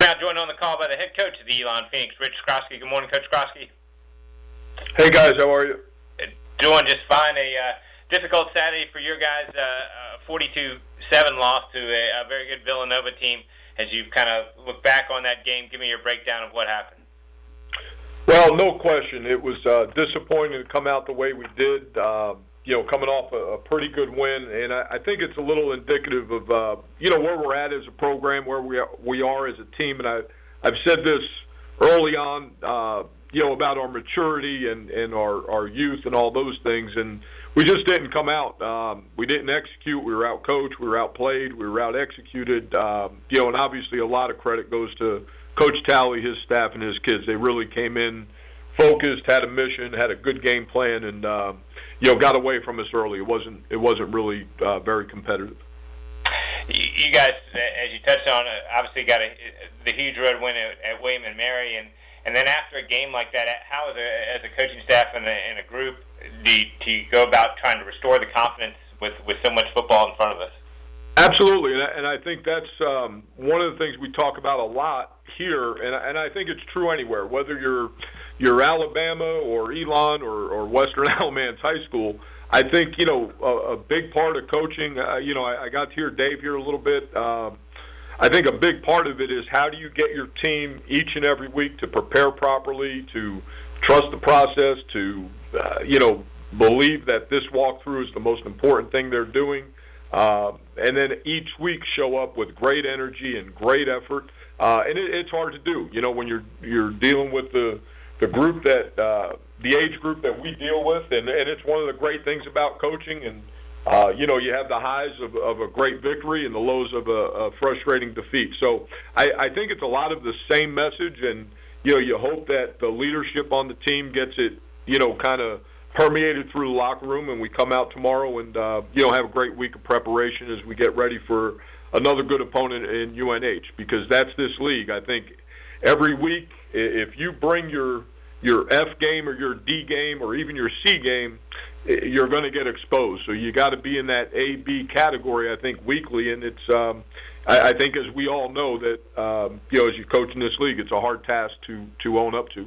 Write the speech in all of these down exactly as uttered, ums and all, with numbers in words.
now joined on the call by the head coach of the Elon Phoenix, Rich Skrosky. Good morning, Coach Skrosky. Hey, guys. How are you? Doing just fine. A uh, difficult Saturday for your guys, uh, a forty-two seven loss to a, a very good Villanova team. As you've kind of looked back on that game, give me your breakdown of what happened. Well, no question. It was uh, disappointing to come out the way we did, uh, you know, coming off a, a pretty good win. And I, I think it's a little indicative of, uh, you know, where we're at as a program, where we are, we are as a team. And I, I've said this early on, uh, you know, about our maturity and, and our, our youth and all those things. And we just didn't come out. Um, we didn't execute. We were out-coached. We were outplayed. We were out-executed. Um, you know, and obviously a lot of credit goes to Coach Talley, his staff, and his kids. They really came in focused, had a mission, had a good game plan, and uh, you know, got away from us early. It wasn't it wasn't really uh, very competitive. You guys, as you touched on, obviously got a, the huge road win at, at William and Mary, and, and then after a game like that, how as a, as a coaching staff and a, and a group do you, do you go about trying to restore the confidence with, with so much football in front of us? Absolutely, and I, and I think that's um, one of the things we talk about a lot here, and, and I think it's true anywhere, whether you're you're Alabama or Elon or, or Western Alamance High School. I think, you know, a, a big part of coaching, uh, you know, I, I got to hear Dave here a little bit. Um, I think a big part of it is how do you get your team each and every week to prepare properly, to trust the process, to, uh, you know, believe that this walkthrough is the most important thing they're doing. Uh, and then each week show up with great energy and great effort. Uh, and it, it's hard to do, you know, when you're you're dealing with the the group that uh, the age group that we deal with, and, and it's one of the great things about coaching. And uh, you know, you have the highs of, of a great victory and the lows of a, a frustrating defeat. So I, I think it's a lot of the same message, and you know, you hope that the leadership on the team gets it, you know, kind of permeated through the locker room, and we come out tomorrow and uh, you know, have a great week of preparation as we get ready for another good opponent in U N H, because that's this league. I think every week, if you bring your your F game or your D game or even your C game, you're going to get exposed. So you got to be in that A B category, I think, weekly. And it's um, I, I think, as we all know, that um, you know, as you coach in this league, it's a hard task to to own up to.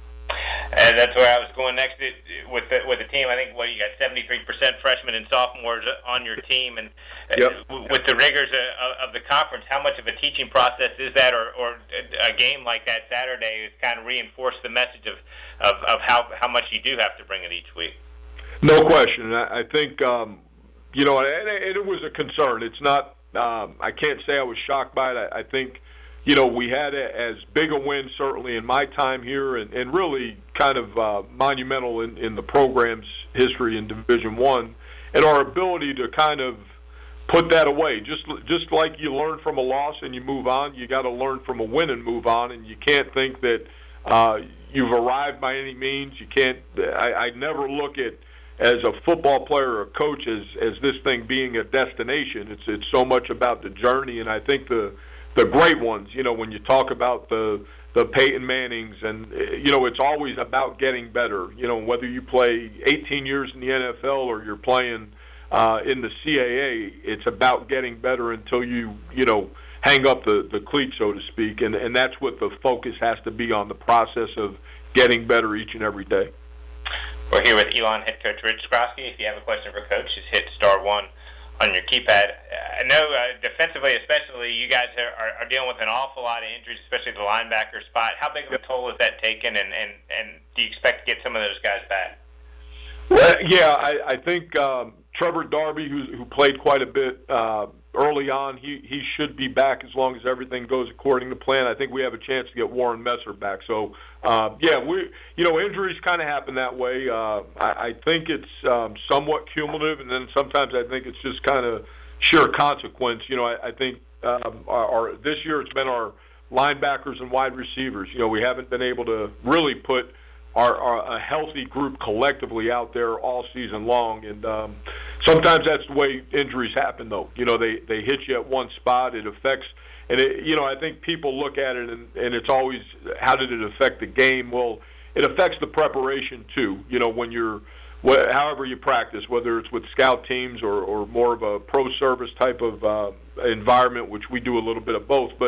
And that's where I was going next with the, with the team. I think, what, you got seventy-three percent freshmen and sophomores on your team. And yep. with the rigors of, of the conference, how much of a teaching process is that, or, or a game like that Saturday has kind of reinforced the message of, of, of how, how much you do have to bring it each week? No question. I, I think, um, you know, and it, it was a concern. It's not, um, I can't say I was shocked by it. I, I think, you know, we had a, as big a win, certainly in my time here, and, and really kind of uh, monumental in, in the program's history in Division One, and our ability to kind of put that away. Just just like you learn from a loss and you move on, you got to learn from a win and move on, and you can't think that uh, you've arrived by any means. You can't. I, I never look at, as a football player or a coach, as as this thing being a destination. It's it's so much about the journey, and I think the the great ones, you know, when you talk about the the Peyton Mannings, and, you know, it's always about getting better. You know, whether you play eighteen years in the N F L or you're playing uh, in the C A A, it's about getting better until you, you know, hang up the, the cleat, so to speak. And, and that's what the focus has to be on, the process of getting better each and every day. We're here with Elon head coach Rich Skrosky. If you have a question for Coach, just hit star one on your keypad. I know uh, defensively, especially, you guys are, are, are dealing with an awful lot of injuries, especially the linebacker spot. How big of a toll is that taken, and, and, and do you expect to get some of those guys back? Well, yeah, I, I think um, Trevor Darby, who, who played quite a bit uh, early on, he, he should be back as long as everything goes according to plan. I think we have a chance to get Warren Messer back. So, uh, yeah, we you know, injuries kind of happen that way. Uh, I, I think it's um, somewhat cumulative, and then sometimes I think it's just kind of sheer consequence. You know, I, I think um, our, our this year it's been our linebackers and wide receivers. You know, we haven't been able to really put Are, are a healthy group collectively out there all season long, and um, sometimes that's the way injuries happen. Though, you know, they they hit you at one spot, it affects, and it, you know, I think people look at it and, and it's always, how did it affect the game? Well, it affects the preparation too. You know, when you're, wh- however you practice, whether it's with scout teams or, or more of a pro service type of uh, environment, which we do a little bit of both, but.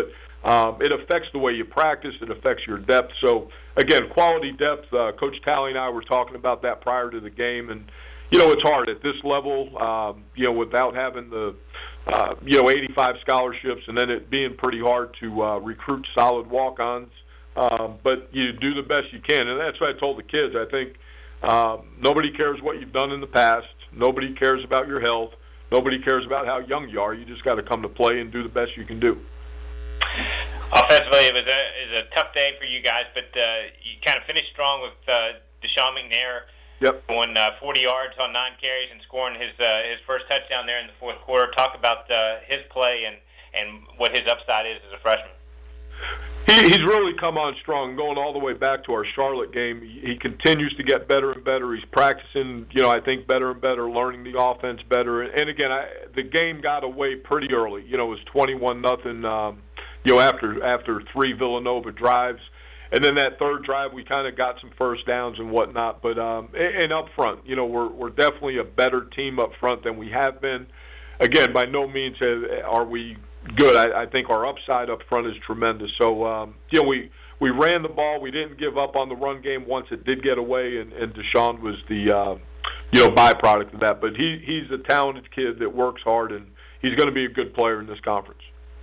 um, it affects the way you practice. It affects your depth. So, again, quality depth. Uh, Coach Talley and I were talking about that prior to the game. And, you know, it's hard at this level, um, you know, without having the, uh, you know, eighty-five scholarships and then it being pretty hard to uh, recruit solid walk-ons. Um, but you do the best you can. And that's what I told the kids. I think um, nobody cares what you've done in the past. Nobody cares about your health. Nobody cares about how young you are. You just got to come to play and do the best you can do. Offensively, it was a, it was a tough day for you guys, but uh, you kind of finished strong with uh, Deshaun McNair yep. going uh, forty yards on nine carries and scoring his uh, his first touchdown there in the fourth quarter. Talk about uh, his play and, and what his upside is as a freshman. He, he's really come on strong, going all the way back to our Charlotte game. He, he continues to get better and better. He's practicing, you know, I think better and better, learning the offense better. And again, I, the game got away pretty early. You know, it was twenty-one nothing. Um, you know, after after three Villanova drives, and then that third drive, we kind of got some first downs and whatnot. But um, and, and up front, you know, we're we're definitely a better team up front than we have been. Again, by no means are we good. I, I think our upside up front is tremendous. So, um, you know, we, we ran the ball. We didn't give up on the run game once it did get away, and, and Deshaun was the, uh, you know, byproduct of that. But he, he's a talented kid that works hard, and he's going to be a good player in this conference.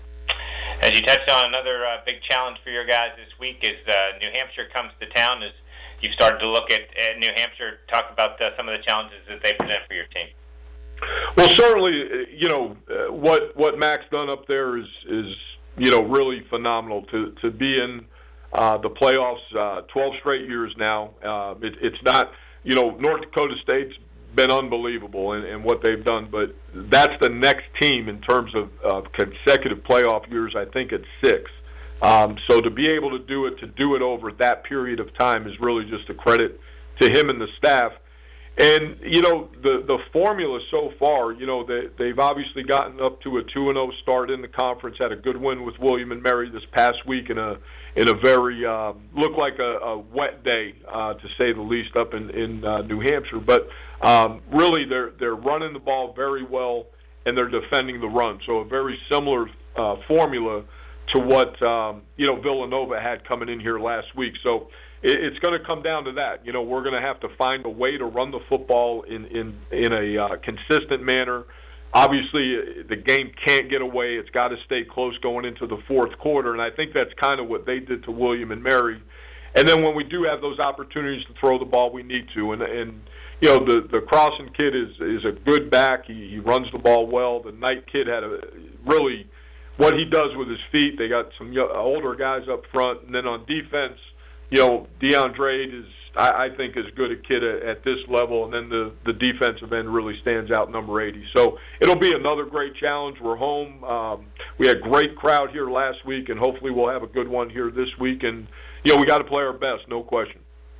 As you touched on, another uh, big challenge for your guys this week is uh, New Hampshire comes to town. As you've started to look at, at New Hampshire, talk about uh, some of the challenges that they present for your team. Well, certainly, you know, uh, what what Mac's done up there is, is you know, really phenomenal. To, to be in uh, the playoffs uh, twelve straight years now. Uh, it, it's not, you know, North Dakota State's been unbelievable in, in what they've done, but that's the next team in terms of uh, consecutive playoff years. I think it's six. Um, so to be able to do it, to do it over that period of time is really just a credit to him and the staff. And, you know, the the formula so far, you know, they, they've obviously gotten up to a two and oh start in the conference, had a good win with William and Mary this past week in a in a very, um, looked like a, a wet day, uh, to say the least, up in, in uh, New Hampshire. But um, really, they're, they're running the ball very well, and they're defending the run. So a very similar uh, formula to what, um, you know, Villanova had coming in here last week. So it's going to come down to that. You know, we're going to have to find a way to run the football in in in a uh, consistent manner. Obviously, the game can't get away. It's got to stay close going into the fourth quarter, and I think that's kind of what they did to William and Mary. And then when we do have those opportunities to throw the ball, we need to. And and you know, the the Crossan kid is is a good back. He, he runs the ball well. The Knight kid had a really what he does with his feet. They got some older guys up front, and then on defense, you know, DeAndre is, I, I think, as good a kid at, at this level, and then the, the defensive end really stands out, number eighty. So it'll be another great challenge. We're home. Um, we had a great crowd here last week, and hopefully we'll have a good one here this week. And, you know, we got to play our best, no question.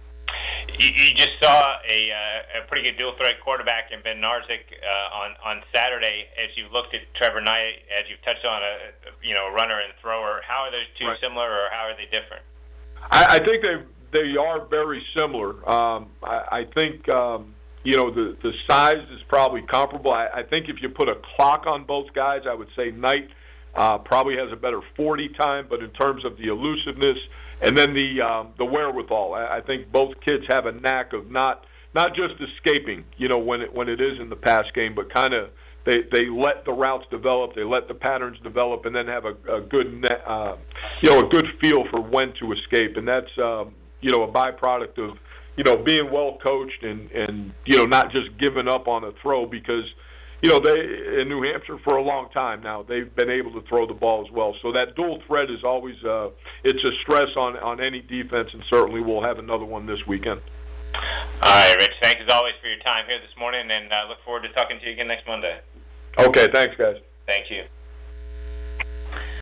You, you just saw a, uh, a pretty good dual-threat quarterback in Ben Narzik uh, on, on Saturday. As you looked at Trevor Knight, as you've touched on, a you know, a runner and thrower, how are those two right. similar, or how are they different? I, I think they they are very similar. Um, I, I think um, you know the the size is probably comparable. I, I think if you put a clock on both guys, I would say Knight uh, probably has a better forty time, but in terms of the elusiveness and then the um, the wherewithal, I, I think both kids have a knack of not not just escaping, you know, when it when it is in the pass game, but kind of. They they let the routes develop, they let the patterns develop, and then have a, a good net, uh, you know a good feel for when to escape, and that's um, you know a byproduct of you know being well coached and and you know not just giving up on a throw, because you know they in New Hampshire for a long time now they've been able to throw the ball as well. So that dual threat is always uh, it's a stress on on any defense, and certainly we'll have another one this weekend. All right, Rich. Thanks as always for your time here this morning, and uh, look forward to talking to you again next Monday. Okay, thanks, guys. Thank you.